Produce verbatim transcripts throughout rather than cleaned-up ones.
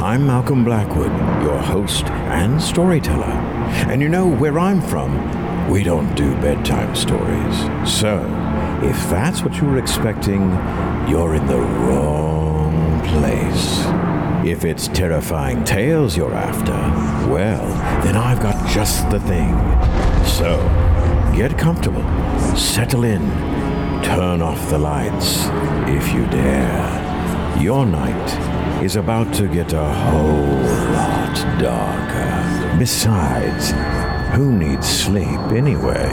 I'm Malcolm Blackwood, your host and storyteller. And you know, where I'm from, we don't do bedtime stories. So, if that's what you were expecting, you're in the wrong place. If it's terrifying tales you're after, well, then I've got just the thing. So, get comfortable, settle in, turn off the lights, if you dare. Your night is about to get a whole lot darker. Besides, who needs sleep anyway?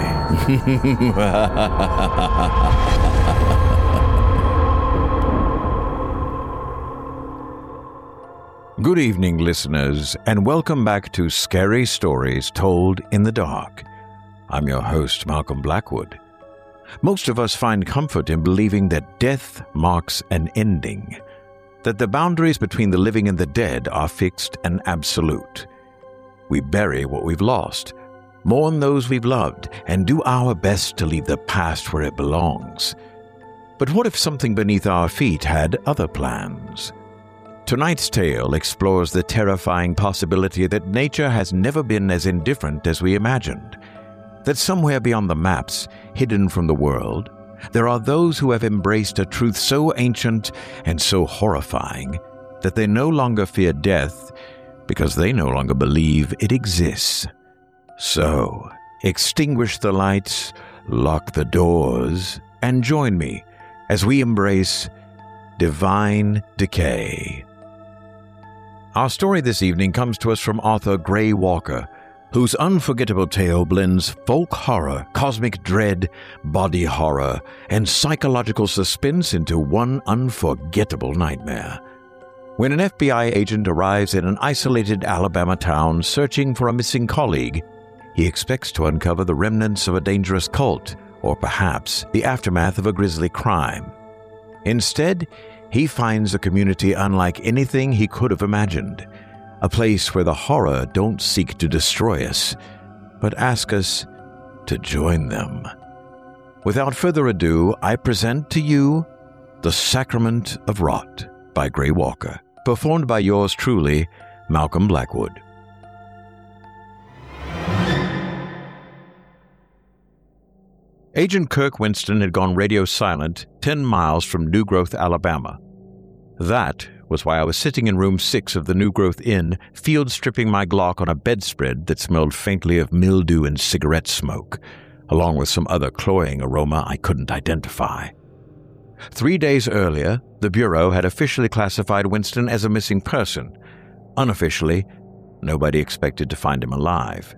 Good evening, listeners, and welcome back to Scary Stories Told in the Dark. I'm your host, Malcolm Blackwood. Most of us find comfort in believing that death marks an ending, that the boundaries between the living and the dead are fixed and absolute. We bury what we've lost, mourn those we've loved, and do our best to leave the past where it belongs. But what if something beneath our feet had other plans? Tonight's tale explores the terrifying possibility that nature has never been as indifferent as we imagined. That somewhere beyond the maps, hidden from the world, there are those who have embraced a truth so ancient and so horrifying that they no longer fear death because they no longer believe it exists. So, extinguish the lights, lock the doors, and join me as we embrace divine decay. Our story this evening comes to us from author Gray Walker, whose unforgettable tale blends folk horror, cosmic dread, body horror, and psychological suspense into one unforgettable nightmare. When an F B I agent arrives in an isolated Alabama town searching for a missing colleague, he expects to uncover the remnants of a dangerous cult, or perhaps the aftermath of a grisly crime. Instead, he finds a community unlike anything he could have imagined, a place where the horror don't seek to destroy us, but ask us to join them. Without further ado, I present to you The Sacrament of Rot by Gray Walker, performed by yours truly, Malcolm Blackwood. Agent Kirk Winston had gone radio silent ten miles from New Growth, Alabama. That was why I was sitting in room six of the New Growth Inn, field stripping my Glock on a bedspread that smelled faintly of mildew and cigarette smoke, along with some other cloying aroma I couldn't identify. Three days earlier, the Bureau had officially classified Winston as a missing person. Unofficially, nobody expected to find him alive.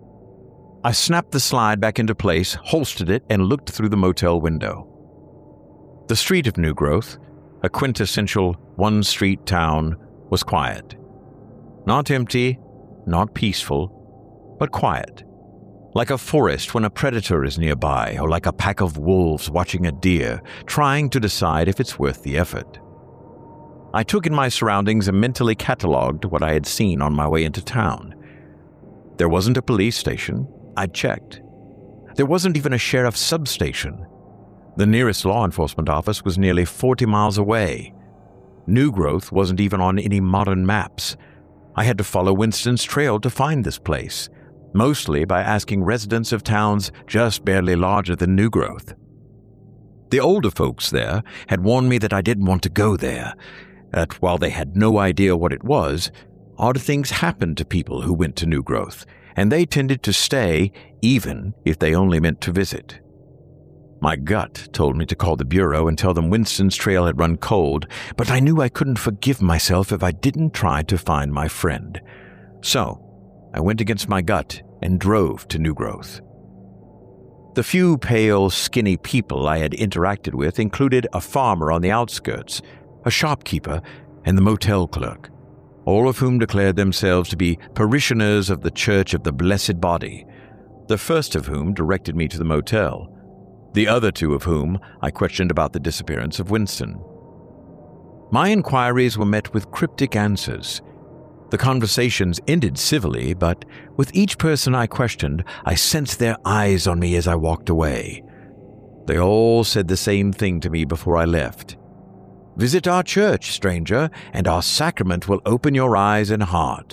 I snapped the slide back into place, holstered it, and looked through the motel window. The street of New Growth, a quintessential one-street town, was quiet. Not empty, not peaceful, but quiet. Like a forest when a predator is nearby, or like a pack of wolves watching a deer, trying to decide if it's worth the effort. I took in my surroundings and mentally catalogued what I had seen on my way into town. There wasn't a police station. I'd checked. There wasn't even a sheriff's substation. The nearest law enforcement office was nearly forty miles away. New Growth wasn't even on any modern maps. I had to follow Winston's trail to find this place, mostly by asking residents of towns just barely larger than New Growth. The older folks there had warned me that I didn't want to go there, that while they had no idea what it was, odd things happened to people who went to New Growth, and they tended to stay even if they only meant to visit. My gut told me to call the Bureau and tell them Winston's trail had run cold, but I knew I couldn't forgive myself if I didn't try to find my friend. So, I went against my gut and drove to New Growth. The few pale, skinny people I had interacted with included a farmer on the outskirts, a shopkeeper, and the motel clerk, all of whom declared themselves to be parishioners of the Church of the Blessed Body, the first of whom directed me to the motel, the other two of whom I questioned about the disappearance of Winston. My inquiries were met with cryptic answers. The conversations ended civilly, but with each person I questioned, I sensed their eyes on me as I walked away. They all said the same thing to me before I left. Visit our church, stranger, and our sacrament will open your eyes and heart."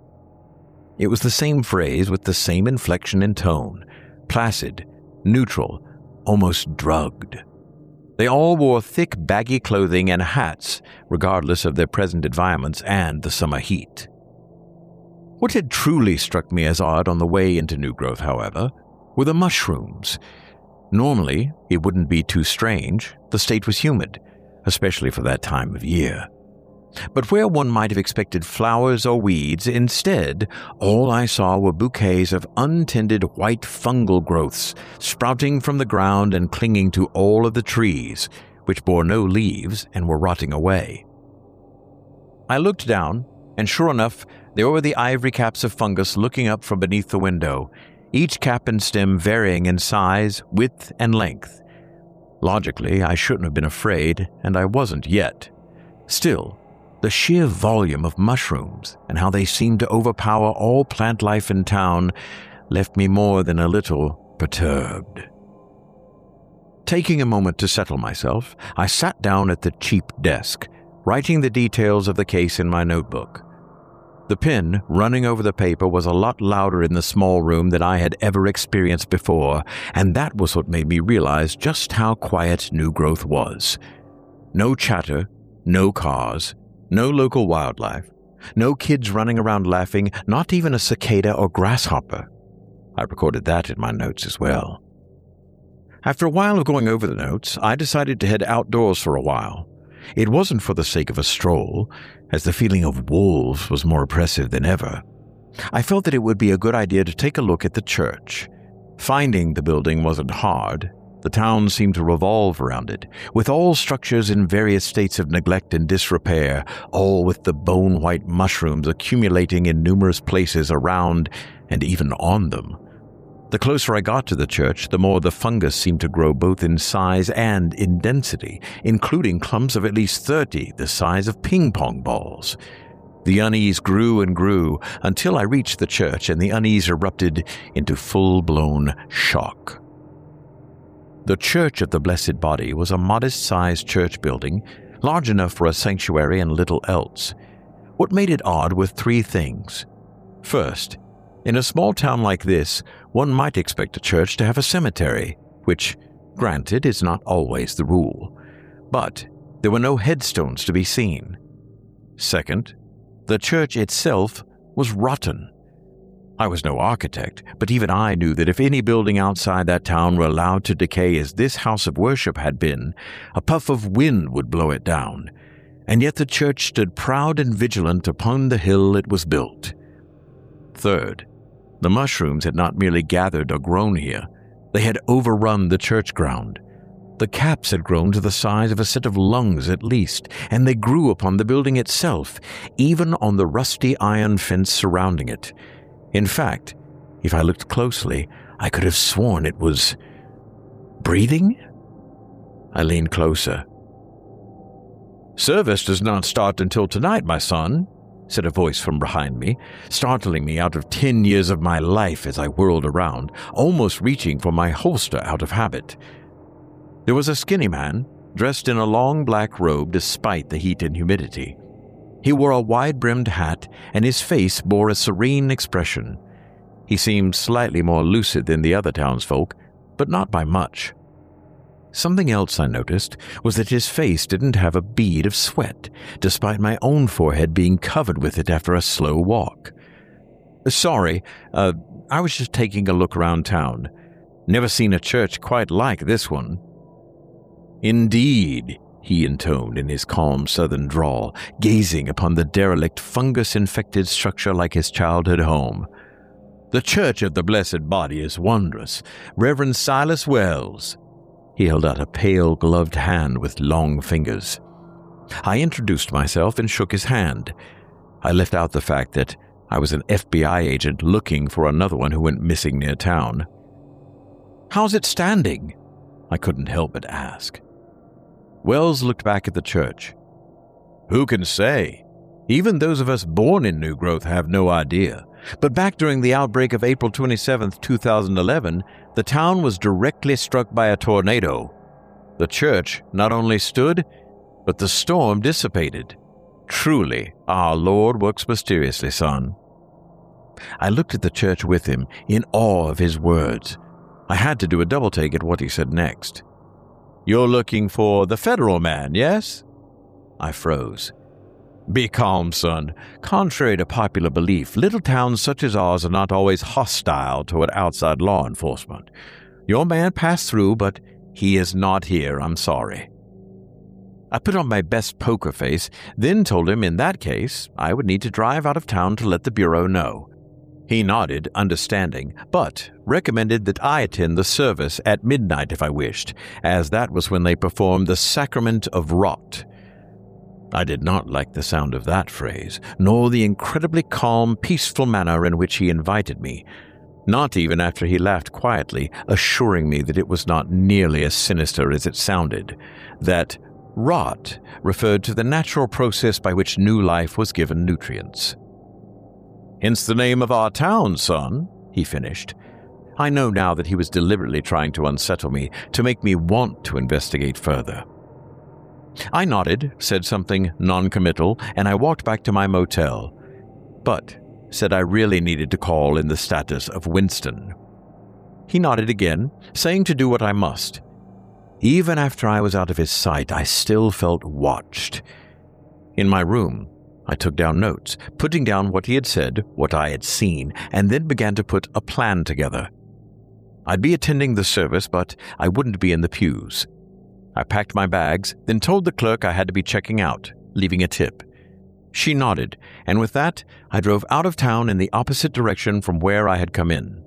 It was the same phrase with the same inflection and tone, placid, neutral, almost drugged. They all wore thick, baggy clothing and hats, regardless of their present environments and the summer heat. What had truly struck me as odd on the way into New Growth, however, were the mushrooms. Normally, it wouldn't be too strange. The state was humid, especially for that time of year. But where one might have expected flowers or weeds, instead, all I saw were bouquets of untended white fungal growths sprouting from the ground and clinging to all of the trees, which bore no leaves and were rotting away. I looked down, and sure enough, there were the ivory caps of fungus looking up from beneath the window, each cap and stem varying in size, width, and length. Logically, I shouldn't have been afraid, and I wasn't yet. Still, the sheer volume of mushrooms and how they seemed to overpower all plant life in town left me more than a little perturbed. Taking a moment to settle myself, I sat down at the cheap desk, writing the details of the case in my notebook. The pen running over the paper was a lot louder in the small room than I had ever experienced before, and that was what made me realize just how quiet New Growth was. No chatter, no cars, no local wildlife, no kids running around laughing, not even a cicada or grasshopper. I recorded that in my notes as well. After a while of going over the notes, I decided to head outdoors for a while. It wasn't for the sake of a stroll, as the feeling of wolves was more oppressive than ever. I felt that it would be a good idea to take a look at the church. Finding the building wasn't hard. The town seemed to revolve around it, with all structures in various states of neglect and disrepair, all with the bone-white mushrooms accumulating in numerous places around and even on them. The closer I got to the church, the more the fungus seemed to grow both in size and in density, including clumps of at least thirty, the size of ping-pong balls. The unease grew and grew until I reached the church, and the unease erupted into full-blown shock. The Church of the Blessed Body was a modest-sized church building, large enough for a sanctuary and little else. What made it odd were three things. First, in a small town like this, one might expect a church to have a cemetery, which, granted, is not always the rule. But there were no headstones to be seen. Second, the church itself was rotten. I was no architect, but even I knew that if any building outside that town were allowed to decay as this house of worship had been, a puff of wind would blow it down. And yet the church stood proud and vigilant upon the hill it was built. Third, the mushrooms had not merely gathered or grown here. They had overrun the church ground. The caps had grown to the size of a set of lungs at least, and they grew upon the building itself, even on the rusty iron fence surrounding it. In fact, if I looked closely, I could have sworn it was breathing. I leaned closer. "Service does not start until tonight, my son," said a voice from behind me, startling me out of ten years of my life as I whirled around, almost reaching for my holster out of habit. There was a skinny man, dressed in a long black robe despite the heat and humidity. He wore a wide-brimmed hat, and his face bore a serene expression. He seemed slightly more lucid than the other townsfolk, but not by much. Something else I noticed was that his face didn't have a bead of sweat, despite my own forehead being covered with it after a slow walk. "Sorry, uh, I was just taking a look around town. Never seen a church quite like this one." "Indeed," he intoned in his calm southern drawl, gazing upon the derelict, fungus-infected structure like his childhood home. "The Church of the Blessed Body is wondrous. Reverend Silas Wells." He held out a pale, gloved hand with long fingers. I introduced myself and shook his hand. I left out the fact that I was an F B I agent looking for another one who went missing near town. "How's it standing?" I couldn't help but ask. Wells looked back at the church. "Who can say? Even those of us born in New Growth have no idea. But back during the outbreak of April twenty-seventh, two thousand eleven, the town was directly struck by a tornado. The church not only stood, but the storm dissipated. Truly, our Lord works mysteriously, son. I looked at the church with him, in awe of his words. I had to do a double-take at what he said next. You're looking for the federal man, yes? I froze. Be calm, son. Contrary to popular belief, little towns such as ours are not always hostile toward outside law enforcement. Your man passed through, but he is not here, I'm sorry. I put on my best poker face, then told him in that case I would need to drive out of town to let the Bureau know. He nodded, understanding, but recommended that I attend the service at midnight if I wished, as that was when they performed the sacrament of rot. I did not like the sound of that phrase, nor the incredibly calm, peaceful manner in which he invited me, not even after he laughed quietly, assuring me that it was not nearly as sinister as it sounded, that rot referred to the natural process by which new life was given nutrients. Hence the name of our town, son, he finished. I know now that he was deliberately trying to unsettle me, to make me want to investigate further. I nodded, said something non-committal, and I walked back to my motel, but said I really needed to call in the status of Winston. He nodded again, saying to do what I must. Even after I was out of his sight, I still felt watched. In my room, I took down notes, putting down what he had said, what I had seen, and then began to put a plan together. I'd be attending the service, but I wouldn't be in the pews. I packed my bags, then told the clerk I had to be checking out, leaving a tip. She nodded, and with that, I drove out of town in the opposite direction from where I had come in.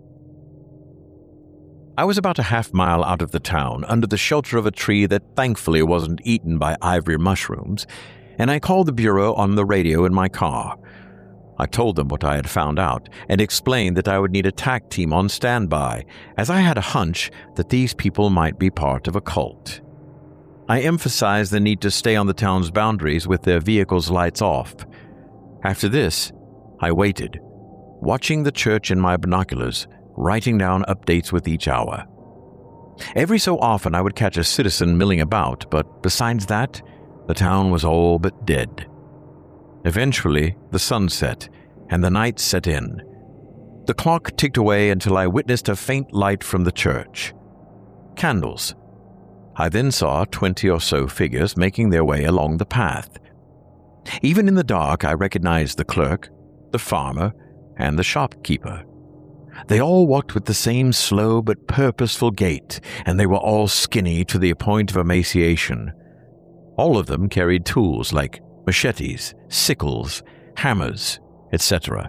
I was about a half mile out of the town, under the shelter of a tree that thankfully wasn't eaten by ivory mushrooms, and I called the Bureau on the radio in my car. I told them what I had found out, and explained that I would need a tac team on standby, as I had a hunch that these people might be part of a cult. I emphasized the need to stay on the town's boundaries with their vehicles' lights off. After this, I waited, watching the church in my binoculars, writing down updates with each hour. Every so often I would catch a citizen milling about, but besides that, the town was all but dead. Eventually, the sun set, and the night set in. The clock ticked away until I witnessed a faint light from the church. Candles. I then saw twenty or so figures making their way along the path. Even in the dark, I recognized the clerk, the farmer, and the shopkeeper. They all walked with the same slow but purposeful gait, and they were all skinny to the point of emaciation. All of them carried tools like machetes, sickles, hammers, et cetera.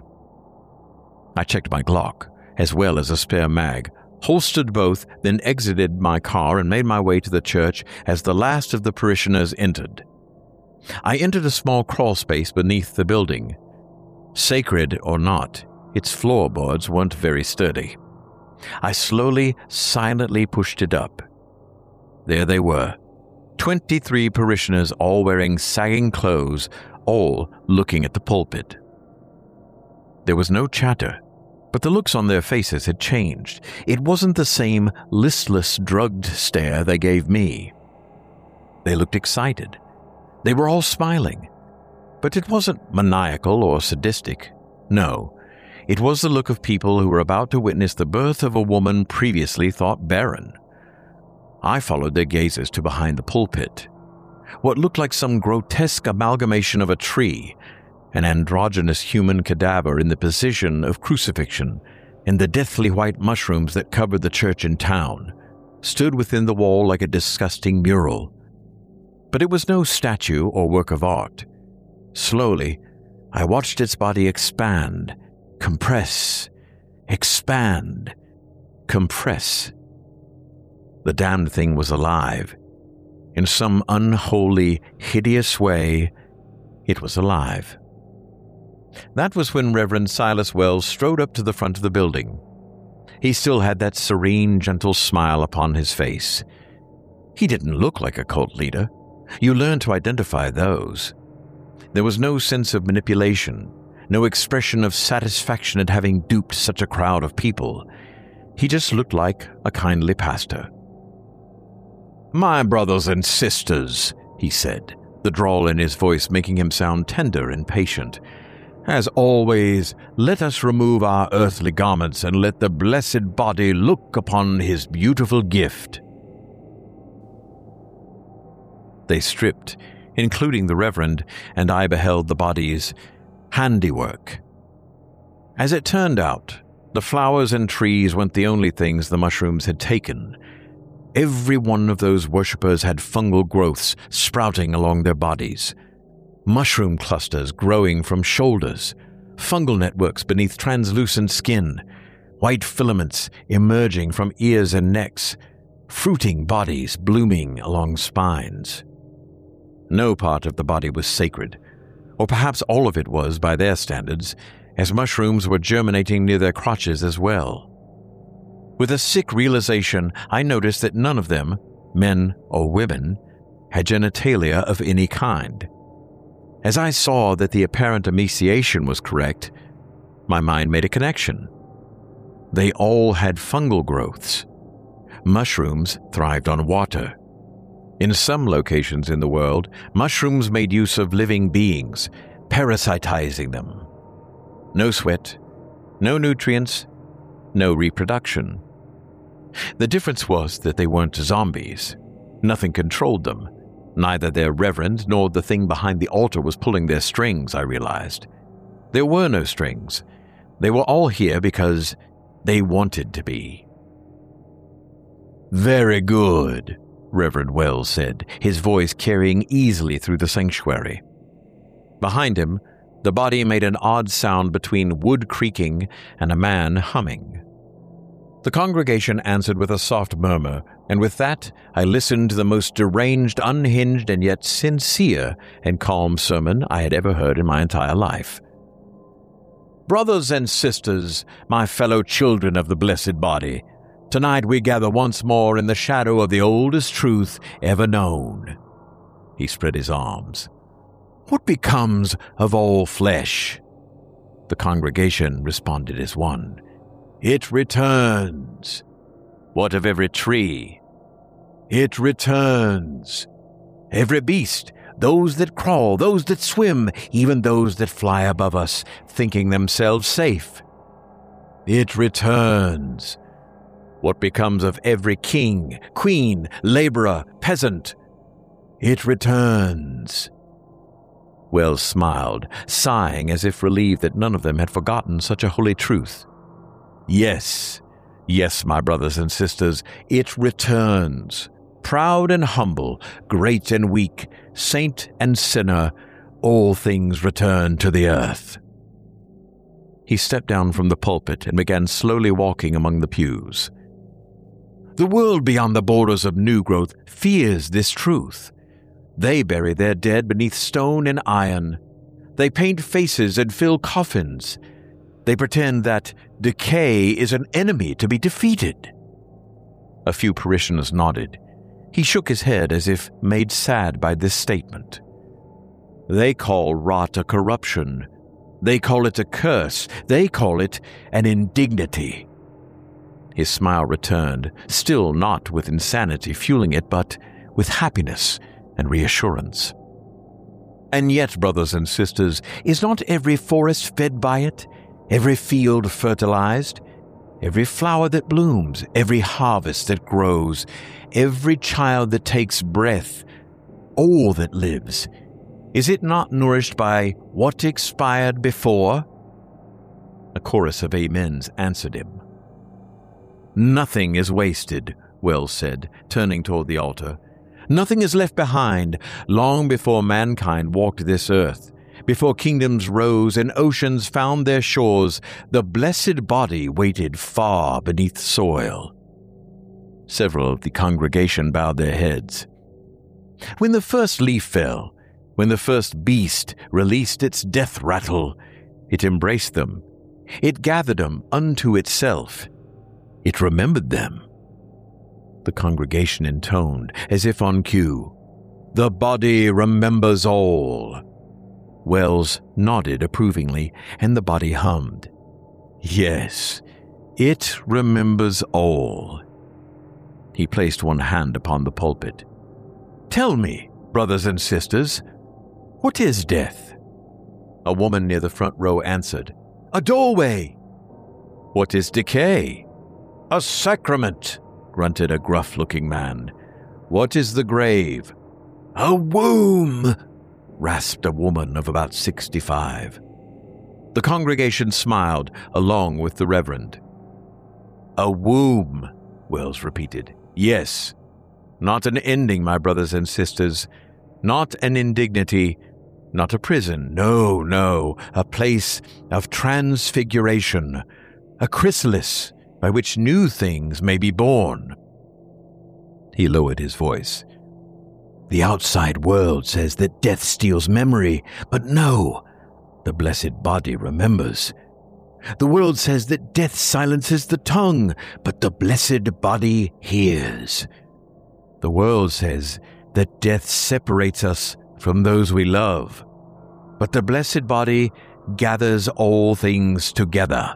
I checked my Glock, as well as a spare mag, holstered both, then exited my car and made my way to the church as the last of the parishioners entered. I entered a small crawl space beneath the building. Sacred or not, its floorboards weren't very sturdy. I slowly, silently pushed it up. There they were, twenty-three parishioners all wearing sagging clothes, all looking at the pulpit. There was no chatter, but the looks on their faces had changed. It wasn't the same listless, drugged stare they gave me. They looked excited. They were all smiling. But it wasn't maniacal or sadistic. No, it was the look of people who were about to witness the birth of a woman previously thought barren. I followed their gazes to behind the pulpit. What looked like some grotesque amalgamation of a tree, an androgynous human cadaver in the position of crucifixion, and the deathly white mushrooms that covered the church in town, stood within the wall like a disgusting mural. But it was no statue or work of art. Slowly, I watched its body expand, compress, expand, compress. The damned thing was alive. In some unholy, hideous way, it was alive. That was when Reverend Silas Wells strode up to the front of the building. He still had that serene, gentle smile upon his face. He didn't look like a cult leader. You learn to identify those. There was no sense of manipulation, no expression of satisfaction at having duped such a crowd of people. He just looked like a kindly pastor. "My brothers and sisters," he said, the drawl in his voice making him sound tender and patient. "As always, let us remove our earthly garments and let the blessed body look upon his beautiful gift." They stripped, including the Reverend, and I beheld the body's handiwork. As it turned out, the flowers and trees weren't the only things the mushrooms had taken. Every one of those worshippers had fungal growths sprouting along their bodies. Mushroom clusters growing from shoulders, fungal networks beneath translucent skin, white filaments emerging from ears and necks, fruiting bodies blooming along spines. No part of the body was sacred, or perhaps all of it was by their standards, as mushrooms were germinating near their crotches as well. With a sick realization, I noticed that none of them, men or women, had genitalia of any kind. As I saw that the apparent emaciation was correct, my mind made a connection. They all had fungal growths. Mushrooms thrived on water. In some locations in the world, mushrooms made use of living beings, parasitizing them. No sweat, no nutrients, no reproduction. The difference was that they weren't zombies. Nothing controlled them. Neither their reverend nor the thing behind the altar was pulling their strings, I realized. There were no strings. They were all here because they wanted to be. "Very good," Reverend Wells said, his voice carrying easily through the sanctuary. Behind him, the body made an odd sound between wood creaking and a man humming. The congregation answered with a soft murmur, and with that I listened to the most deranged, unhinged, and yet sincere and calm sermon I had ever heard in my entire life. "Brothers and sisters, my fellow children of the blessed body, tonight we gather once more in the shadow of the oldest truth ever known." He spread his arms. "What becomes of all flesh?" The congregation responded as one. "It returns." "What of every tree?" "It returns." "Every beast, those that crawl, those that swim, even those that fly above us, thinking themselves safe." "It returns." "What becomes of every king, queen, laborer, peasant?" "It returns." Wells smiled, sighing as if relieved that none of them had forgotten such a holy truth. "Yes, yes, my brothers and sisters, it returns. Proud and humble, great and weak, saint and sinner, all things return to the earth." He stepped down from the pulpit and began slowly walking among the pews. "The world beyond the borders of New Growth fears this truth. They bury their dead beneath stone and iron. They paint faces and fill coffins. They pretend that decay is an enemy to be defeated." A few parishioners nodded. He shook his head as if made sad by this statement. "They call rot a corruption. They call it a curse. They call it an indignity." His smile returned, still not with insanity fueling it, but with happiness and reassurance. "And yet, brothers and sisters, is not every forest fed by it? Every field fertilized? Every flower that blooms, every harvest that grows, every child that takes breath, all that lives, is it not nourished by what expired before?" A chorus of amens answered him. "Nothing is wasted," Wells said, turning toward the altar. "Nothing is left behind. Long before mankind walked this earth, before kingdoms rose and oceans found their shores, the blessed body waited far beneath soil." Several of the congregation bowed their heads. "When the first leaf fell, when the first beast released its death rattle, it embraced them. It gathered them unto itself. It remembered them." The congregation intoned, as if on cue, "The body remembers all." Wells nodded approvingly, and the body hummed. "Yes, it remembers all." He placed one hand upon the pulpit. "Tell me, brothers and sisters, What is death? A woman near the front row answered, A doorway. What is decay? A sacrament, grunted a gruff-looking man. What is the grave? A womb, rasped a woman of about sixty-five. The congregation smiled, along with the reverend. A womb, Wells repeated. Yes. Not an ending, my brothers and sisters. Not an indignity. Not a prison. No, no. A place of transfiguration. A chrysalis by which new things may be born. He lowered his voice. The outside world says that death steals memory, but no, the blessed body remembers. The world says that death silences the tongue, but the blessed body hears. The world says that death separates us from those we love, but the blessed body gathers all things together.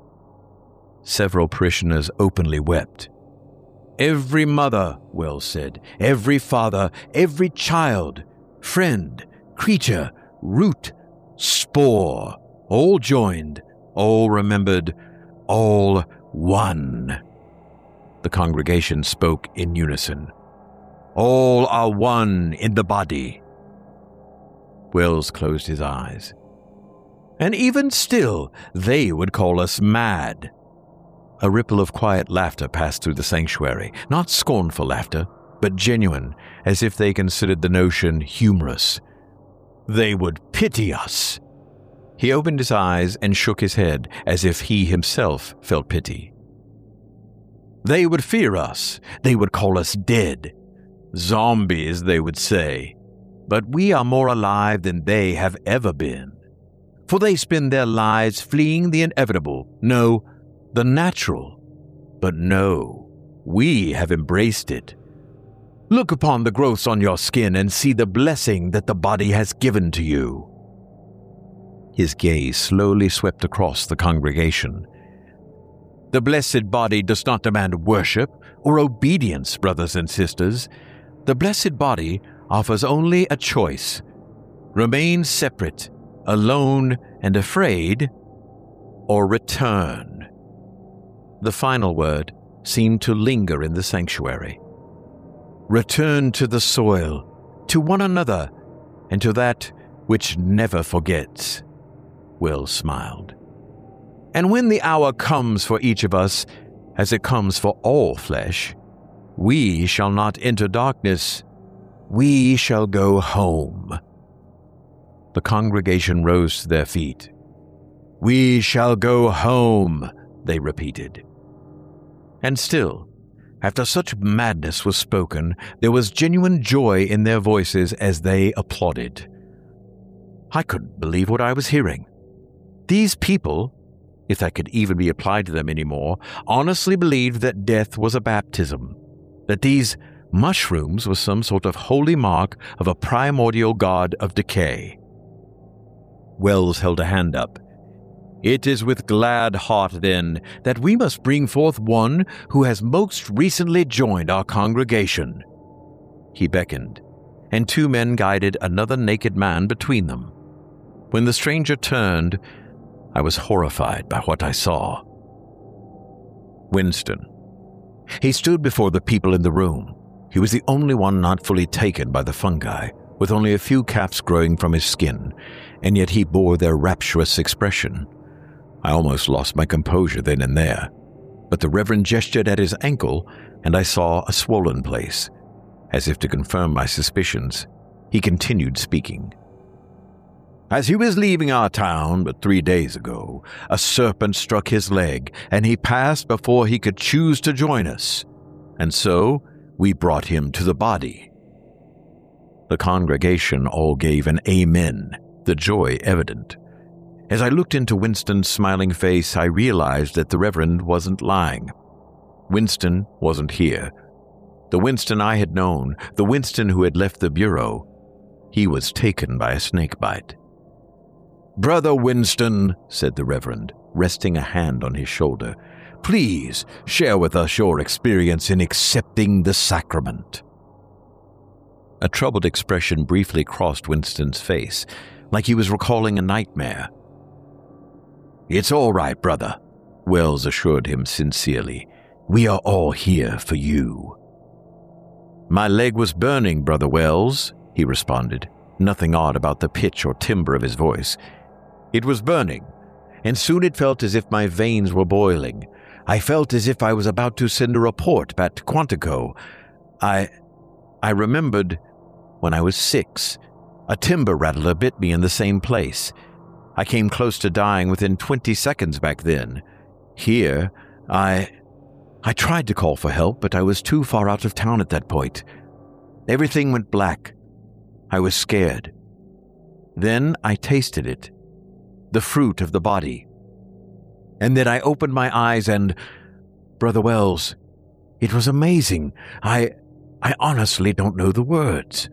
Several parishioners openly wept. Every mother, Wells said, every father, every child, friend, creature, root, spore, all joined, all remembered, all one. The congregation spoke in unison. All are one in the body. Wells closed his eyes. And even still, they would call us mad. A ripple of quiet laughter passed through the sanctuary, not scornful laughter, but genuine, as if they considered the notion humorous. They would pity us. He opened his eyes and shook his head, as if he himself felt pity. They would fear us. They would call us dead. Zombies, they would say. But we are more alive than they have ever been. For they spend their lives fleeing the inevitable, no, the natural. But no, we have embraced it. Look upon the growths on your skin and see the blessing that the body has given to you. His gaze slowly swept across the congregation. The blessed body does not demand worship or obedience, brothers and sisters. The blessed body offers only a choice. Remain separate, alone and afraid, or return. The final word seemed to linger in the sanctuary. Return to the soil, to one another, and to that which never forgets. Will smiled. And when the hour comes for each of us, as it comes for all flesh, we shall not enter darkness, we shall go home. The congregation rose to their feet. We shall go home, they repeated. And still, after such madness was spoken, there was genuine joy in their voices as they applauded. I couldn't believe what I was hearing. These people, if that could even be applied to them anymore, honestly believed that death was a baptism, that these mushrooms were some sort of holy mark of a primordial god of decay. Wells held a hand up. It is with glad heart, then, that we must bring forth one who has most recently joined our congregation. He beckoned, and two men guided another naked man between them. When the stranger turned, I was horrified by what I saw. Winston. He stood before the people in the room. He was the only one not fully taken by the fungi, with only a few caps growing from his skin, and yet he bore their rapturous expression. I almost lost my composure then and there, but the Reverend gestured at his ankle, and I saw a swollen place. As if to confirm my suspicions, he continued speaking. As he was leaving our town but three days ago, a serpent struck his leg, and he passed before he could choose to join us, and so we brought him to the body. The congregation all gave an amen, the joy evident. As I looked into Winston's smiling face, I realized that the Reverend wasn't lying. Winston wasn't here. The Winston I had known, the Winston who had left the bureau, he was taken by a snake bite. Brother Winston, said the Reverend, resting a hand on his shoulder, please share with us your experience in accepting the sacrament. A troubled expression briefly crossed Winston's face, like he was recalling a nightmare. "It's all right, brother," Wells assured him sincerely. "We are all here for you." "My leg was burning, Brother Wells," he responded, nothing odd about the pitch or timbre of his voice. "It was burning, and soon it felt as if my veins were boiling. I felt as if I was about to send a report back to Quantico. I... I remembered when I was six, a timber rattler bit me in the same place. I came close to dying within twenty seconds back then. Here, I... I tried to call for help, but I was too far out of town at that point. Everything went black. I was scared. Then I tasted it, the fruit of the body. And then I opened my eyes and... Brother Wells, it was amazing. I... I honestly don't know the words."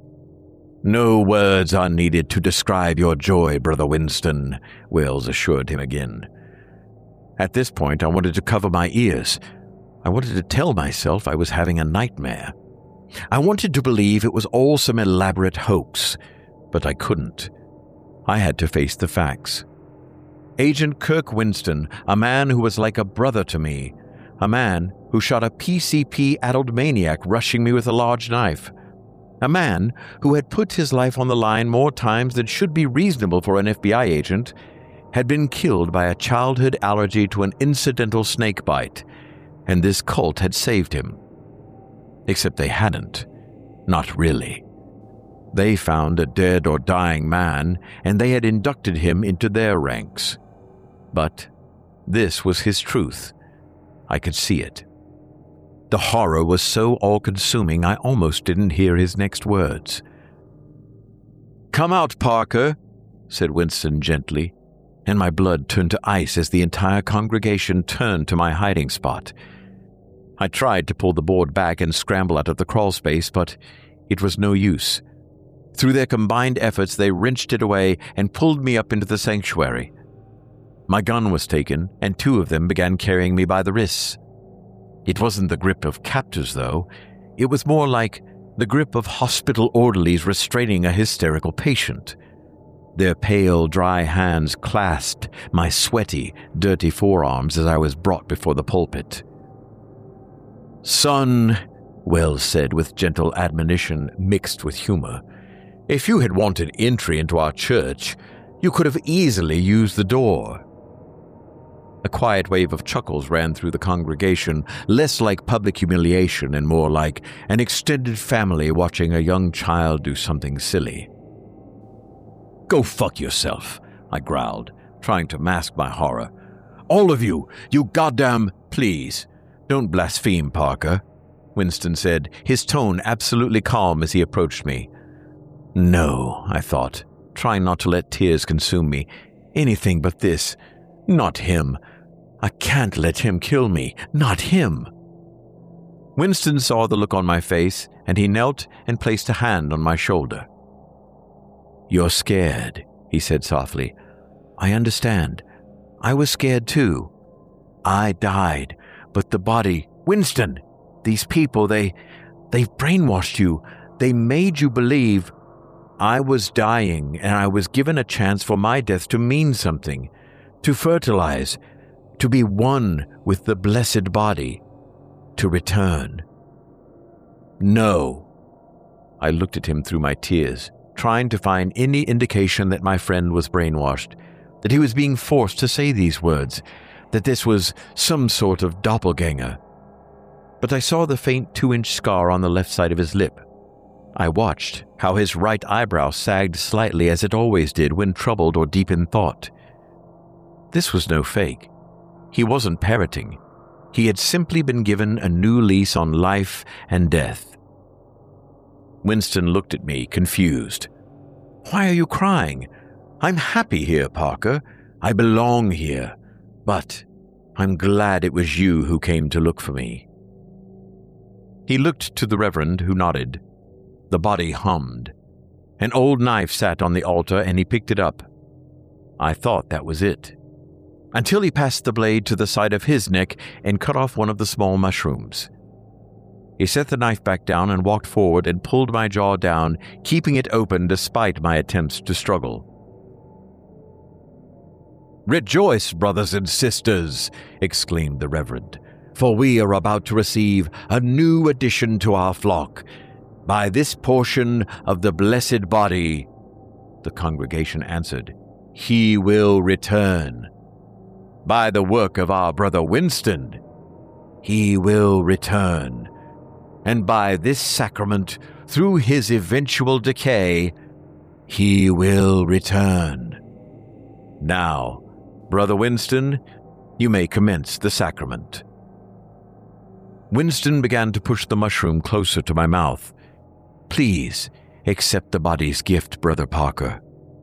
"No words are needed to describe your joy, Brother Winston," Wells assured him again. At this point, I wanted to cover my ears. I wanted to tell myself I was having a nightmare. I wanted to believe it was all some elaborate hoax, but I couldn't. I had to face the facts. Agent Kirk Winston, a man who was like a brother to me, a man who shot a P C P-addled maniac rushing me with a large knife, a man who had put his life on the line more times than should be reasonable for an F B I agent, had been killed by a childhood allergy to an incidental snake bite, and this cult had saved him. Except they hadn't. Not really. They found a dead or dying man, and they had inducted him into their ranks. But this was his truth. I could see it. The horror was so all-consuming I almost didn't hear his next words. "Come out, Parker," said Winston gently, and my blood turned to ice as the entire congregation turned to my hiding spot. I tried to pull the board back and scramble out of the crawl space, but it was no use. Through their combined efforts, they wrenched it away and pulled me up into the sanctuary. My gun was taken, and two of them began carrying me by the wrists. It wasn't the grip of captors, though. It was more like the grip of hospital orderlies restraining a hysterical patient. Their pale, dry hands clasped my sweaty, dirty forearms as I was brought before the pulpit. "Son," Wells said with gentle admonition mixed with humor, "if you had wanted entry into our church, you could have easily used the door." A quiet wave of chuckles ran through the congregation, less like public humiliation and more like an extended family watching a young child do something silly. "Go fuck yourself," I growled, trying to mask my horror. "All of you, you goddamn... Please, don't blaspheme, Parker," Winston said, his tone absolutely calm as he approached me. No, I thought, trying not to let tears consume me. Anything but this. Not him. I can't let him kill me. Not him. Winston saw the look on my face, and he knelt and placed a hand on my shoulder. "You're scared," he said softly. "I understand. I was scared too. I died, but the body... Winston! These people, they... they've brainwashed you. They made you believe... I was dying, and I was given a chance for my death to mean something, to fertilize, to be one with the blessed body, to return. No." I looked at him through my tears, trying to find any indication that my friend was brainwashed, that he was being forced to say these words, that this was some sort of doppelganger. But I saw the faint two-inch scar on the left side of his lip. I watched how his right eyebrow sagged slightly as it always did when troubled or deep in thought. This was no fake. He wasn't parroting. He had simply been given a new lease on life and death. Winston looked at me, confused. "Why are you crying? I'm happy here, Parker. I belong here. But I'm glad it was you who came to look for me." He looked to the Reverend, who nodded. The body hummed. An old knife sat on the altar, and he picked it up. I thought that was it, until he passed the blade to the side of his neck and cut off one of the small mushrooms. He set the knife back down and walked forward and pulled my jaw down, keeping it open despite my attempts to struggle. "Rejoice, brothers and sisters," exclaimed the Reverend, "for we are about to receive a new addition to our flock. By this portion of the blessed body," the congregation answered, "he will return. By the work of our brother Winston, he will return. And by this sacrament, through his eventual decay, he will return. Now, Brother Winston, you may commence the sacrament." Winston began to push the mushroom closer to my mouth. "Please, accept the body's gift, Brother Parker."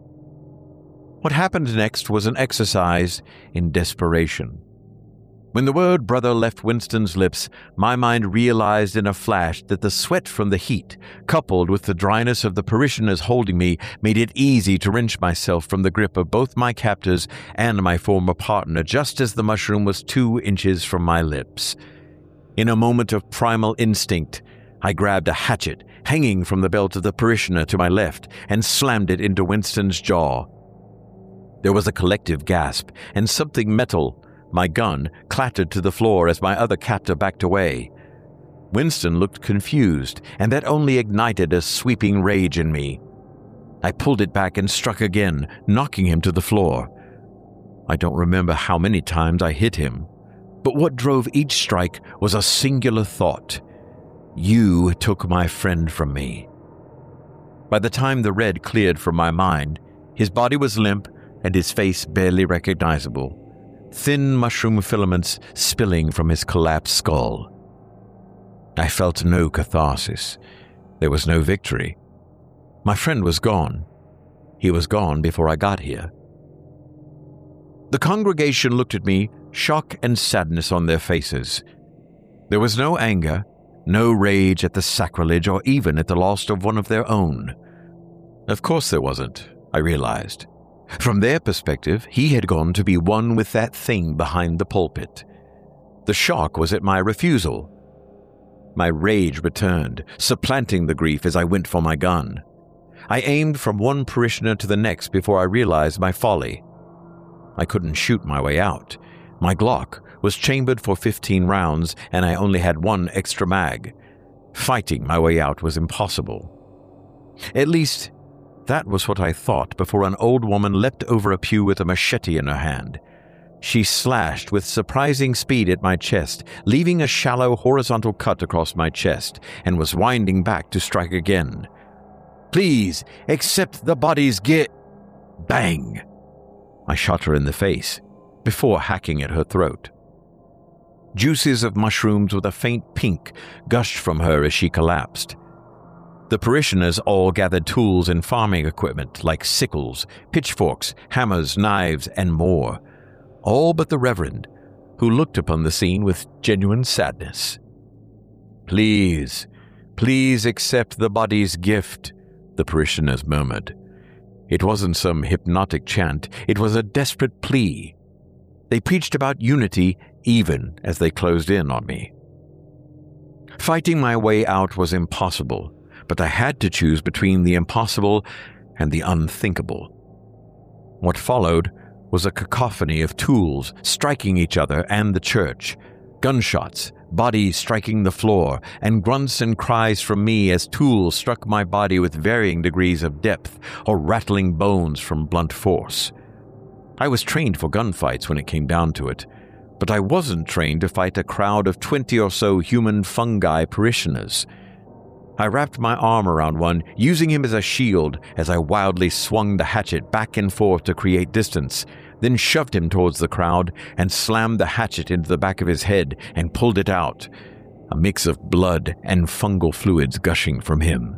What happened next was an exercise in desperation. When the word brother left Winston's lips, my mind realized in a flash that the sweat from the heat, coupled with the dryness of the parishioners holding me, made it easy to wrench myself from the grip of both my captors and my former partner just as the mushroom was two inches from my lips. In a moment of primal instinct, I grabbed a hatchet hanging from the belt of the parishioner to my left and slammed it into Winston's jaw. There was a collective gasp, and something metal, my gun, clattered to the floor as my other captor backed away. Winston looked confused, and that only ignited a sweeping rage in me. I pulled it back and struck again, knocking him to the floor. I don't remember how many times I hit him, but what drove each strike was a singular thought. You took my friend from me. By the time the red cleared from my mind, his body was limp and his face barely recognizable, thin mushroom filaments spilling from his collapsed skull. I felt no catharsis. There was no victory. My friend was gone. He was gone before I got here. The congregation looked at me, shock and sadness on their faces. There was no anger, no rage at the sacrilege or even at the loss of one of their own. Of course there wasn't, I realized. From their perspective, he had gone to be one with that thing behind the pulpit. The shock was at my refusal. My rage returned, supplanting the grief as I went for my gun. I aimed from one parishioner to the next before I realized my folly. I couldn't shoot my way out. My Glock was chambered for fifteen rounds, and I only had one extra mag. Fighting my way out was impossible. At least, that was what I thought before an old woman leapt over a pew with a machete in her hand. She slashed with surprising speed at my chest, leaving a shallow horizontal cut across my chest, and was winding back to strike again. "Please, accept the body's gift." Bang! I shot her in the face, before hacking at her throat. Juices of mushrooms with a faint pink gushed from her as she collapsed. The parishioners all gathered tools and farming equipment like sickles, pitchforks, hammers, knives, and more, all but the Reverend, who looked upon the scene with genuine sadness. "Please, please accept the body's gift," the parishioners murmured. It wasn't some hypnotic chant, it was a desperate plea. They preached about unity even as they closed in on me. Fighting my way out was impossible, but I had to choose between the impossible and the unthinkable. What followed was a cacophony of tools striking each other and the church, gunshots, bodies striking the floor, and grunts and cries from me as tools struck my body with varying degrees of depth or rattling bones from blunt force. I was trained for gunfights when it came down to it, but I wasn't trained to fight a crowd of twenty or so human fungi parishioners. I wrapped my arm around one, using him as a shield as I wildly swung the hatchet back and forth to create distance, then shoved him towards the crowd and slammed the hatchet into the back of his head and pulled it out, a mix of blood and fungal fluids gushing from him.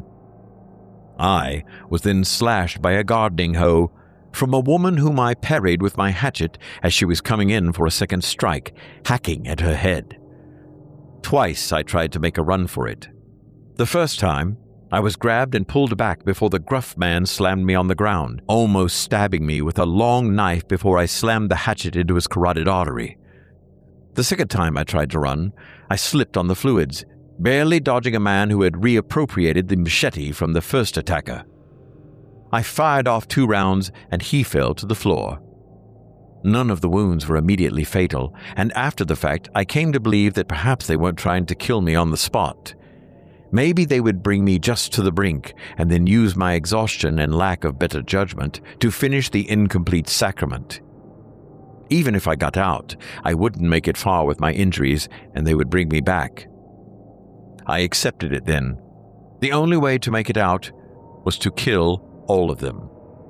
I was then slashed by a gardening hoe from a woman whom I parried with my hatchet as she was coming in for a second strike, hacking at her head. Twice I tried to make a run for it. The first time, I was grabbed and pulled back before the gruff man slammed me on the ground, almost stabbing me with a long knife before I slammed the hatchet into his carotid artery. The second time I tried to run, I slipped on the fluids, barely dodging a man who had reappropriated the machete from the first attacker. I fired off two rounds and he fell to the floor. None of the wounds were immediately fatal, and after the fact, I came to believe that perhaps they weren't trying to kill me on the spot. Maybe they would bring me just to the brink and then use my exhaustion and lack of better judgment to finish the incomplete sacrament. Even if I got out, I wouldn't make it far with my injuries and they would bring me back. I accepted it then. The only way to make it out was to kill all of them.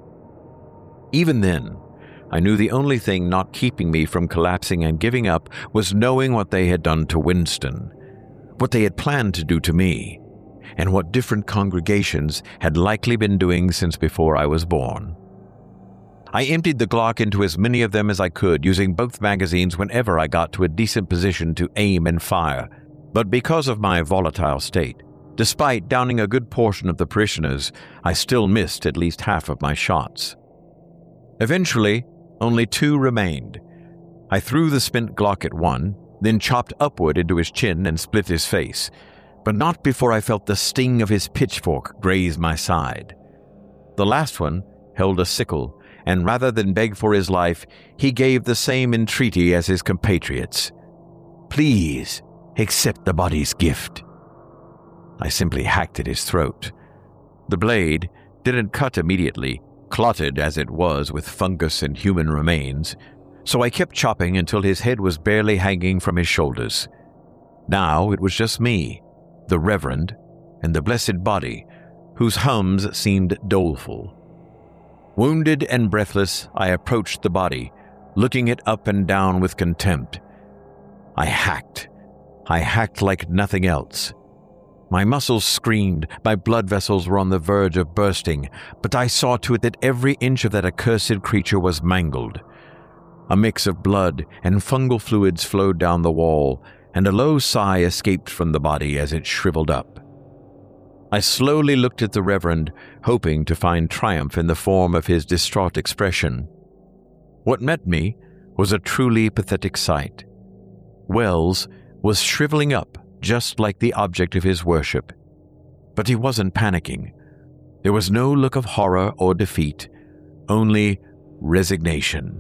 Even then, I knew the only thing not keeping me from collapsing and giving up was knowing what they had done to Winston, what they had planned to do to me, and what different congregations had likely been doing since before I was born. I emptied the Glock into as many of them as I could, using both magazines whenever I got to a decent position to aim and fire, but because of my volatile state, despite downing a good portion of the parishioners, I still missed at least half of my shots. Eventually, only two remained. I threw the spent Glock at one, then chopped upward into his chin and split his face, but not before I felt the sting of his pitchfork graze my side. The last one held a sickle, and rather than beg for his life, he gave the same entreaty as his compatriots. "Please, accept the body's gift." I simply hacked at his throat. The blade didn't cut immediately, clotted as it was with fungus and human remains, so I kept chopping until his head was barely hanging from his shoulders. Now it was just me, the Reverend, and the blessed body, whose hums seemed doleful. Wounded and breathless, I approached the body, looking it up and down with contempt. I hacked. I hacked like nothing else. My muscles screamed, my blood vessels were on the verge of bursting, but I saw to it that every inch of that accursed creature was mangled. A mix of blood and fungal fluids flowed down the wall, and a low sigh escaped from the body as it shriveled up. I slowly looked at the Reverend, hoping to find triumph in the form of his distraught expression. What met me was a truly pathetic sight. Wells was shriveling up, just like the object of his worship. But he wasn't panicking. There was no look of horror or defeat, only resignation.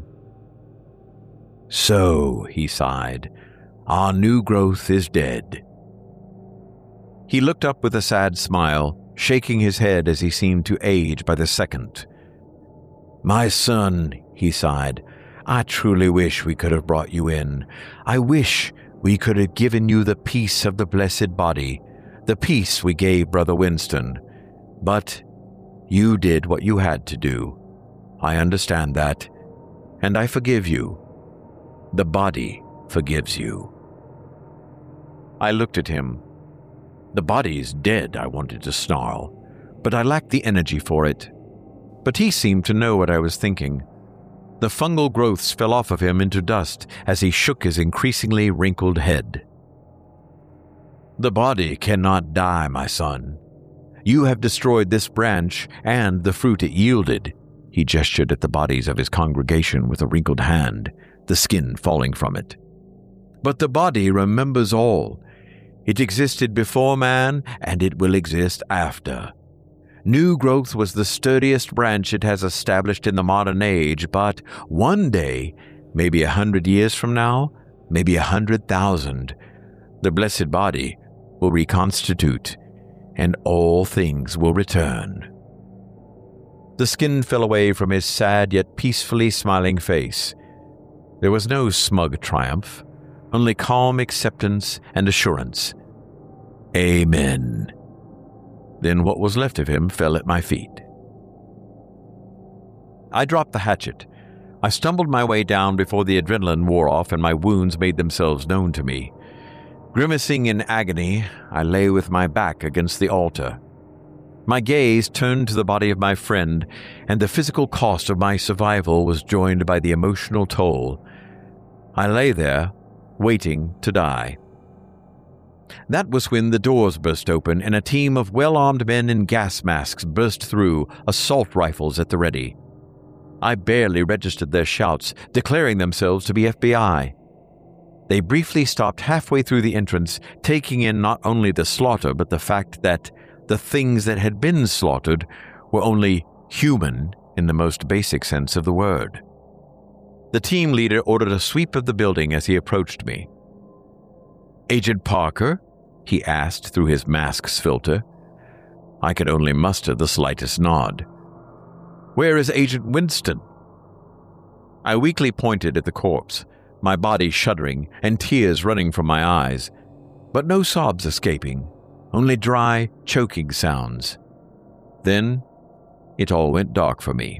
"So," he sighed, "our new growth is dead." He looked up with a sad smile, shaking his head as he seemed to age by the second. "My son," he sighed, "I truly wish we could have brought you in. I wish we could have given you the peace of the blessed body, the peace we gave Brother Winston. But you did what you had to do. I understand that, and I forgive you. The body forgives you." I looked at him. The body's dead, I wanted to snarl, but I lacked the energy for it. But he seemed to know what I was thinking. The fungal growths fell off of him into dust as he shook his increasingly wrinkled head. "The body cannot die, my son. You have destroyed this branch and the fruit it yielded." He gestured at the bodies of his congregation with a wrinkled hand, the skin falling from it. "But the body remembers all. It existed before man, and it will exist after. New growth was the sturdiest branch it has established in the modern age, but one day, maybe a hundred years from now, maybe a hundred thousand, the blessed body will reconstitute, and all things will return." The skin fell away from his sad yet peacefully smiling face. There was no smug triumph, only calm acceptance and assurance. "Amen." Then what was left of him fell at my feet. I dropped the hatchet. I stumbled my way down before the adrenaline wore off and my wounds made themselves known to me. Grimacing in agony, I lay with my back against the altar. My gaze turned to the body of my friend, and the physical cost of my survival was joined by the emotional toll. I lay there, waiting to die. That was when the doors burst open and a team of well-armed men in gas masks burst through, assault rifles at the ready. I barely registered their shouts, declaring themselves to be F B I. They briefly stopped halfway through the entrance, taking in not only the slaughter but the fact that the things that had been slaughtered were only human in the most basic sense of the word. The team leader ordered a sweep of the building as he approached me. "Agent Parker?" he asked through his mask's filter. I could only muster the slightest nod. "Where is Agent Winston?" I weakly pointed at the corpse, my body shuddering and tears running from my eyes, but no sobs escaping, only dry, choking sounds. Then it all went dark for me.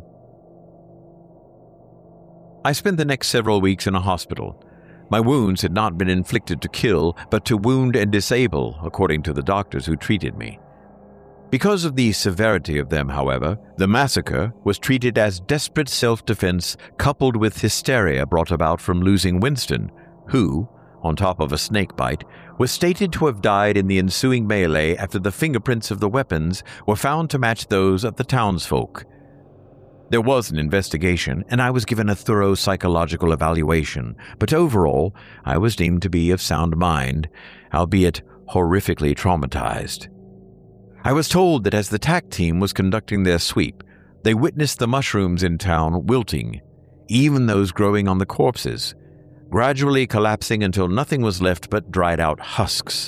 I spent the next several weeks in a hospital. My wounds had not been inflicted to kill, but to wound and disable, according to the doctors who treated me. Because of the severity of them, however, the massacre was treated as desperate self-defense coupled with hysteria brought about from losing Winston, who, on top of a snakebite, was stated to have died in the ensuing melee after the fingerprints of the weapons were found to match those of the townsfolk. There was an investigation, and I was given a thorough psychological evaluation, but overall, I was deemed to be of sound mind, albeit horrifically traumatized. I was told that as the T A C team was conducting their sweep, they witnessed the mushrooms in town wilting, even those growing on the corpses, gradually collapsing until nothing was left but dried-out husks.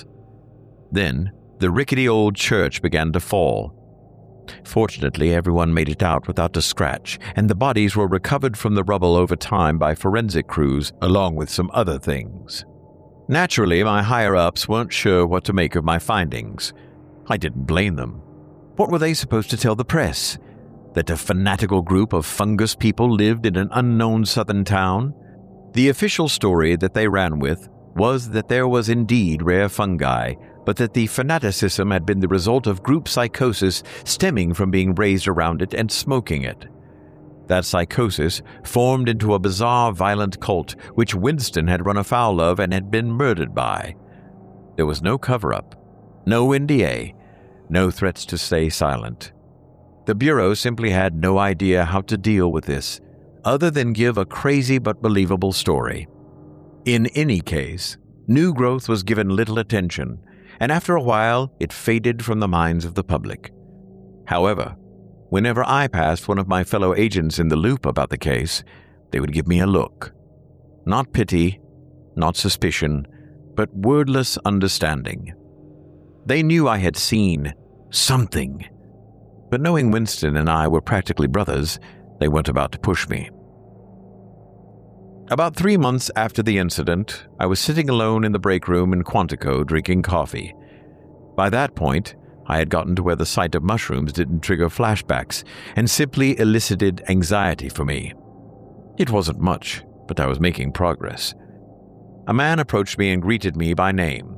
Then, the rickety old church began to fall. Fortunately, everyone made it out without a scratch, and the bodies were recovered from the rubble over time by forensic crews, along with some other things. Naturally, my higher-ups weren't sure what to make of my findings. I didn't blame them. What were they supposed to tell the press? That a fanatical group of fungus people lived in an unknown southern town? The official story that they ran with was that there was indeed rare fungi, but that the fanaticism had been the result of group psychosis stemming from being raised around it and smoking it. That psychosis formed into a bizarre, violent cult which Winston had run afoul of and had been murdered by. There was no cover-up, no N D A, no threats to stay silent. The Bureau simply had no idea how to deal with this, other than give a crazy but believable story. In any case, New Growth was given little attention, and after a while it faded from the minds of the public. However, whenever I passed one of my fellow agents in the loop about the case, they would give me a look. Not pity, not suspicion, but wordless understanding. They knew I had seen something, but knowing Winston and I were practically brothers, they weren't about to push me. About three months after the incident, I was sitting alone in the break room in Quantico drinking coffee. By that point, I had gotten to where the sight of mushrooms didn't trigger flashbacks and simply elicited anxiety for me. It wasn't much, but I was making progress. A man approached me and greeted me by name.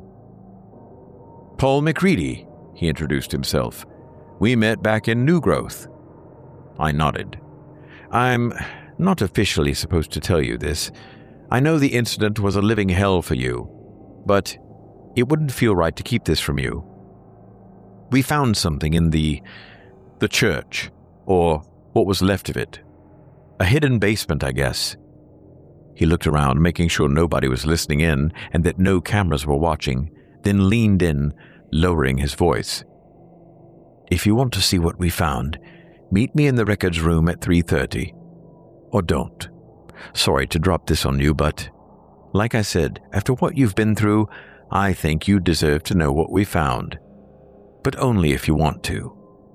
"Paul McCready," he introduced himself. "We met back in New Growth." I nodded. "I'm not officially supposed to tell you this. I know the incident was a living hell for you, but it wouldn't feel right to keep this from you. We found something in the... the church, or what was left of it. A hidden basement, I guess." He looked around, making sure nobody was listening in and that no cameras were watching, then leaned in, lowering his voice. "If you want to see what we found, meet me in the records room at three thirty. Or don't. Sorry to drop this on you, but, like I said, after what you've been through, I think you deserve to know what we found. But only if you want to."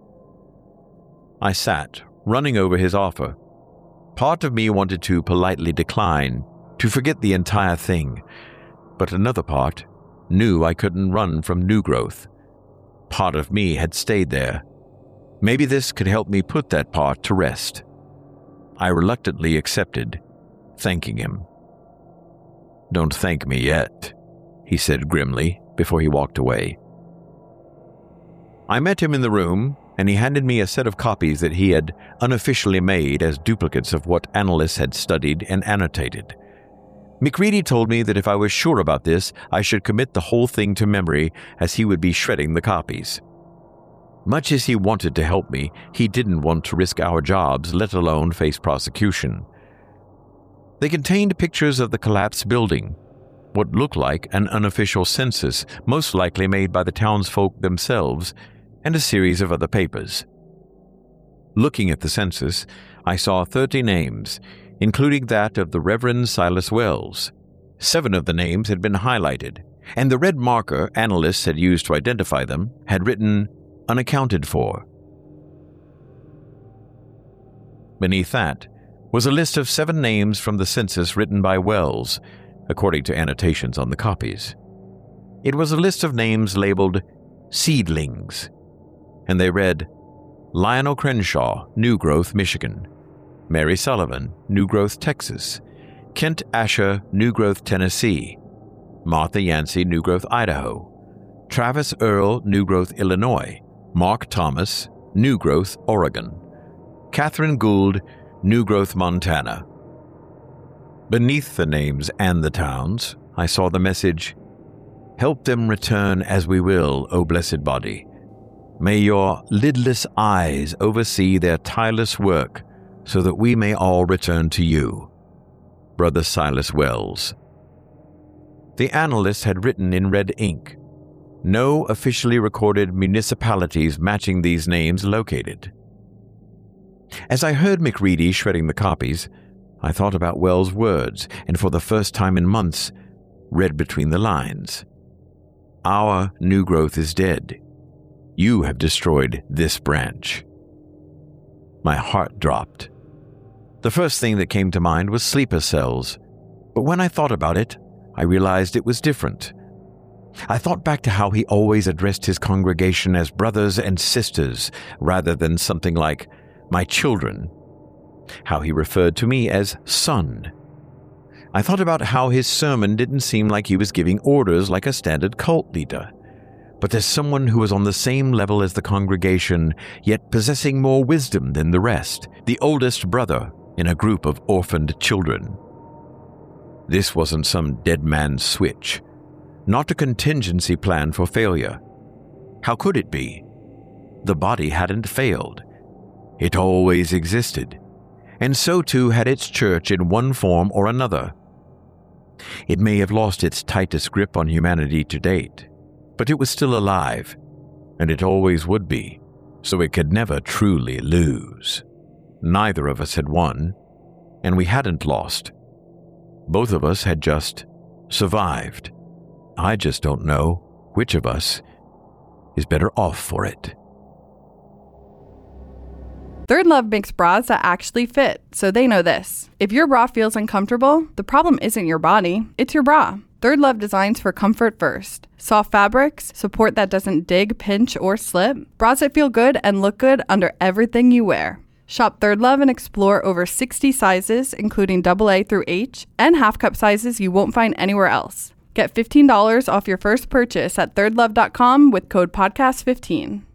I sat, running over his offer. Part of me wanted to politely decline, to forget the entire thing, but another part knew I couldn't run from New Growth. Part of me had stayed there. Maybe this could help me put that part to rest. I reluctantly accepted, thanking him. "Don't thank me yet," he said grimly before he walked away. I met him in the room, and he handed me a set of copies that he had unofficially made as duplicates of what analysts had studied and annotated. McCready told me that if I was sure about this, I should commit the whole thing to memory, as he would be shredding the copies. Much as he wanted to help me, he didn't want to risk our jobs, let alone face prosecution. They contained pictures of the collapsed building, what looked like an unofficial census, most likely made by the townsfolk themselves, and a series of other papers. Looking at the census, I saw thirty names, including that of the Reverend Silas Wells. Seven of the names had been highlighted, and the red marker analysts had used to identify them had written unaccounted for. Beneath that was a list of seven names from the census written by Wells, according to annotations on the copies. It was a list of names labeled seedlings, and they read Lionel Crenshaw, New Growth, Michigan; Mary Sullivan, New Growth, Texas; Kent Asher, New Growth, Tennessee; Martha Yancey, New Growth, Idaho; Travis Earl, New Growth, Illinois; Mark Thomas, New Growth, Oregon; Catherine Gould, New Growth, Montana. Beneath the names and the towns, I saw the message, "Help them return as we will, O blessed body. May your lidless eyes oversee their tireless work, so that we may all return to you. Brother Silas Wells." The analyst had written in red ink, "No officially recorded municipalities matching these names located." As I heard McReady shredding the copies, I thought about Wells' words, and for the first time in months, read between the lines. Our New Growth is dead. You have destroyed this branch. My heart dropped. The first thing that came to mind was sleeper cells, but when I thought about it, I realized it was different. I thought back to how he always addressed his congregation as brothers and sisters rather than something like my children, how he referred to me as son. I thought about how his sermon didn't seem like he was giving orders like a standard cult leader, but as someone who was on the same level as the congregation, yet possessing more wisdom than the rest, the oldest brother in a group of orphaned children. This wasn't some dead man's switch, not a contingency plan for failure. How could it be? The body hadn't failed. It always existed, and so too had its church in one form or another. It may have lost its tightest grip on humanity to date, but it was still alive, and it always would be, so it could never truly lose. Neither of us had won, and we hadn't lost. Both of us had just survived. I just don't know which of us is better off for it. Third Love makes bras that actually fit, so they know this. If your bra feels uncomfortable, the problem isn't your body, it's your bra. Third Love designs for comfort first. Soft fabrics, support that doesn't dig, pinch, or slip. Bras that feel good and look good under everything you wear. Shop Third Love and explore over sixty sizes, including double A through H, and half cup sizes you won't find anywhere else. Get fifteen dollars off your first purchase at third love dot com with code podcast fifteen.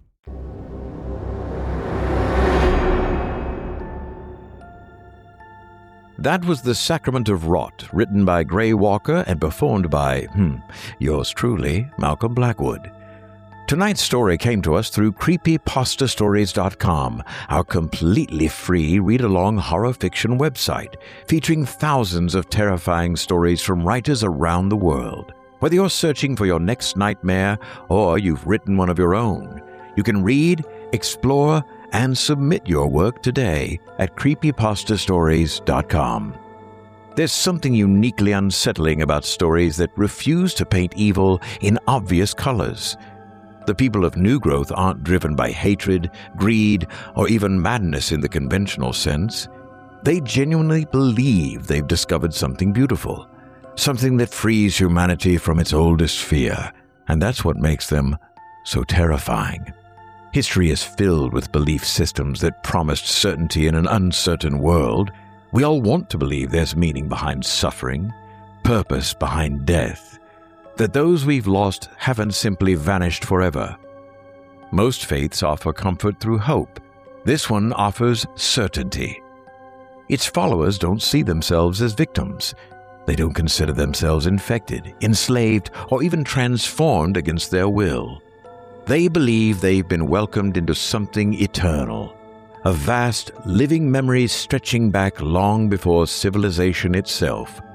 That was The Sacrament of Rot, written by Gray Walker and performed by, hmm, yours truly, Malcolm Blackwood. Tonight's story came to us through creepy pasta stories dot com, our completely free read-along horror fiction website, featuring thousands of terrifying stories from writers around the world. Whether you're searching for your next nightmare or you've written one of your own, you can read, explore, and submit your work today at creepy pasta stories dot com. There's something uniquely unsettling about stories that refuse to paint evil in obvious colors. The people of New Growth aren't driven by hatred, greed, or even madness in the conventional sense. They genuinely believe they've discovered something beautiful, something that frees humanity from its oldest fear, and that's what makes them so terrifying. History is filled with belief systems that promised certainty in an uncertain world. We all want to believe there's meaning behind suffering, purpose behind death, that those we've lost haven't simply vanished forever. Most faiths offer comfort through hope. This one offers certainty. Its followers don't see themselves as victims. They don't consider themselves infected, enslaved, or even transformed against their will. They believe they've been welcomed into something eternal, a vast living memory stretching back long before civilization itself,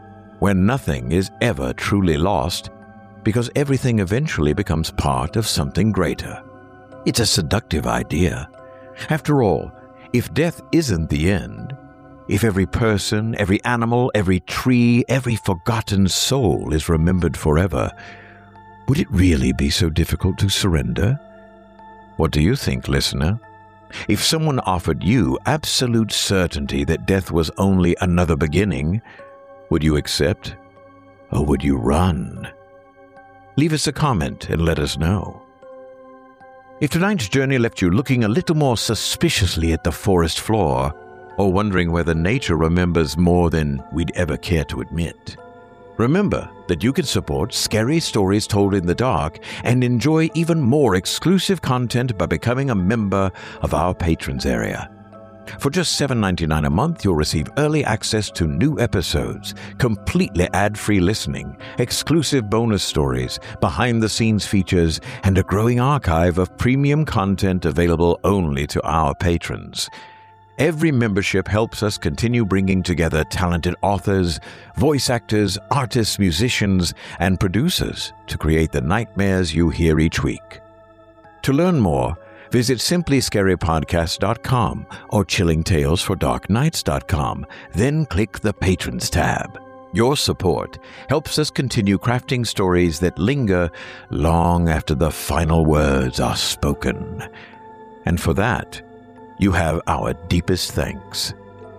where nothing is ever truly lost, because everything eventually becomes part of something greater. It's a seductive idea. After all, if death isn't the end, if every person, every animal, every tree, every forgotten soul is remembered forever, would it really be so difficult to surrender? What do you think, listener? If someone offered you absolute certainty that death was only another beginning, would you accept, or would you run? Leave us a comment and let us know. If tonight's journey left you looking a little more suspiciously at the forest floor, or wondering whether nature remembers more than we'd ever care to admit, remember that you can support Scary Stories Told in the Dark and enjoy even more exclusive content by becoming a member of our patrons area. For just seven dollars and ninety-nine cents a month, you'll receive early access to new episodes, completely ad-free listening, exclusive bonus stories, behind-the-scenes features, and a growing archive of premium content available only to our patrons. Every membership helps us continue bringing together talented authors, voice actors, artists, musicians, and producers to create the nightmares you hear each week. To learn more, visit simply scary podcast dot com or chilling tales for dark nights dot com, then click the Patrons tab. Your support helps us continue crafting stories that linger long after the final words are spoken. And for that, you have our deepest thanks.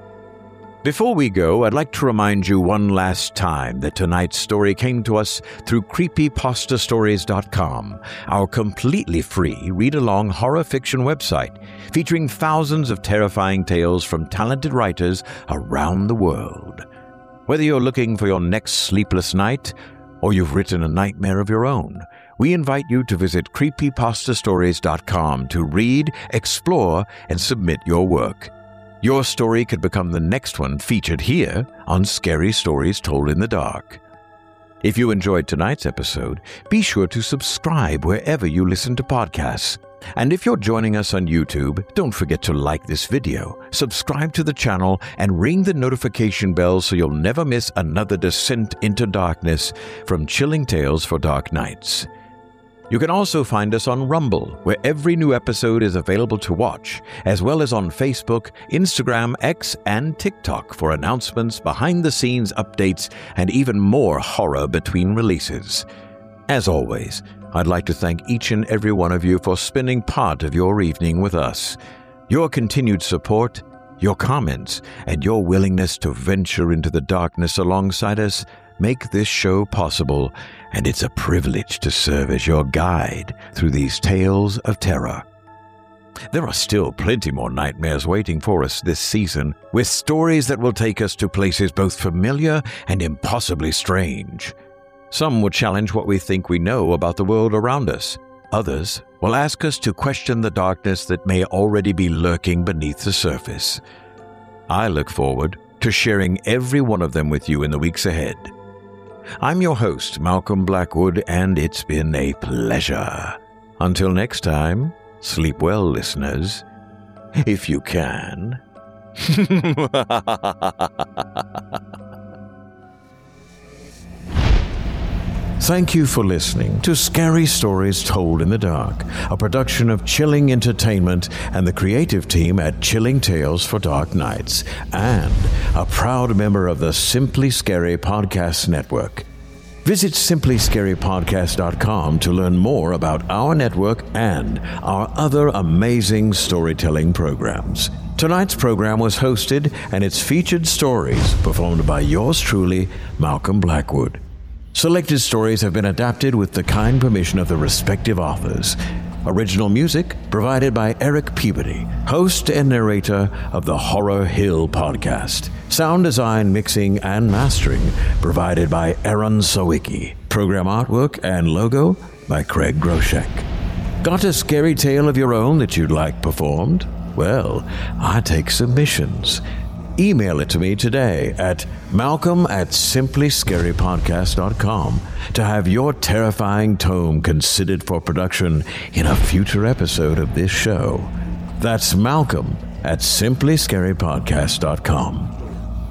Before we go, I'd like to remind you one last time that tonight's story came to us through creepy pasta stories dot com, our completely free read-along horror fiction website featuring thousands of terrifying tales from talented writers around the world. Whether you're looking for your next sleepless night or you've written a nightmare of your own, we invite you to visit creepy pasta stories dot com to read, explore, and submit your work. Your story could become the next one featured here on Scary Stories Told in the Dark. If you enjoyed tonight's episode, be sure to subscribe wherever you listen to podcasts. And if you're joining us on YouTube, don't forget to like this video, subscribe to the channel, and ring the notification bell so you'll never miss another descent into darkness from Chilling Tales for Dark Nights. You can also find us on Rumble, where every new episode is available to watch, as well as on Facebook, Instagram, X, and TikTok for announcements, behind-the-scenes updates, and even more horror between releases. As always, I'd like to thank each and every one of you for spending part of your evening with us. Your continued support, your comments, and your willingness to venture into the darkness alongside us make this show possible, and it's a privilege to serve as your guide through these tales of terror. There are still plenty more nightmares waiting for us this season, with stories that will take us to places both familiar and impossibly strange. Some will challenge what we think we know about the world around us. Others will ask us to question the darkness that may already be lurking beneath the surface. I look forward to sharing every one of them with you in the weeks ahead. I'm your host, Malcolm Blackwood, and it's been a pleasure. Until next time, sleep well, listeners, if you can. Thank you for listening to Scary Stories Told in the Dark, a production of Chilling Entertainment and the creative team at Chilling Tales for Dark Nights, and a proud member of the Simply Scary Podcast Network. Visit simply scary podcast dot com to learn more about our network and our other amazing storytelling programs. Tonight's program was hosted and its featured stories performed by yours truly, Malcolm Blackwood. Selected stories have been adapted with the kind permission of the respective authors. Original music provided by Eric Peabody, host and narrator of the Horror Hill podcast. Sound design, mixing, and mastering provided by Aaron Sawicki. Program artwork and logo by Craig Groshek. Got a scary tale of your own that you'd like performed? Well, I take submissions. Email it to me today at malcolm at simply scary podcast dot com to have your terrifying tome considered for production in a future episode of this show. That's Malcolm at simply scary podcast dot com.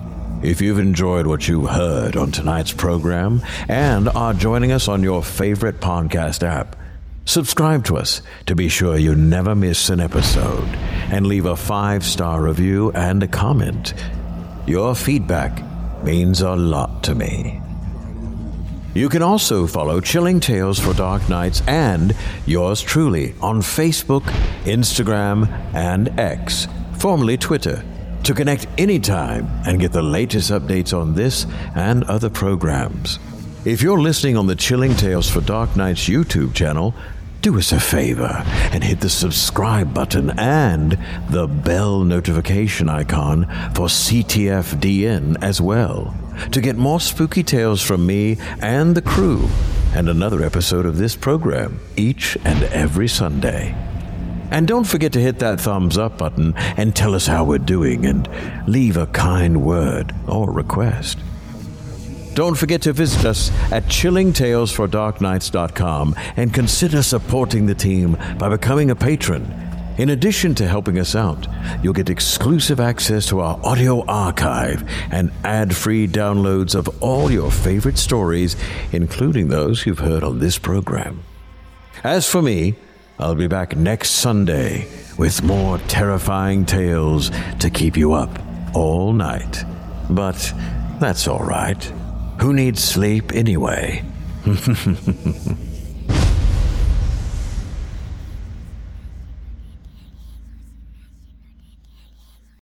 If you've enjoyed what you heard on tonight's program and are joining us on your favorite podcast app, subscribe to us to be sure you never miss an episode, and leave a five-star review and a comment. Your feedback means a lot to me. You can also follow Chilling Tales for Dark Nights and yours truly on Facebook, Instagram, and X, formerly Twitter, to connect anytime and get the latest updates on this and other programs. If you're listening on the Chilling Tales for Dark Nights YouTube channel, do us a favor and hit the subscribe button and the bell notification icon for C T F D N as well, to get more spooky tales from me and the crew, and another episode of this program each and every Sunday. And don't forget to hit that thumbs up button and tell us how we're doing, and leave a kind word or request. Don't forget to visit us at chilling tales for dark nights dot com and consider supporting the team by becoming a patron. In addition to helping us out, you'll get exclusive access to our audio archive and ad-free downloads of all your favorite stories, including those you've heard on this program. As for me, I'll be back next Sunday with more terrifying tales to keep you up all night. But that's all right. Who needs sleep anyway?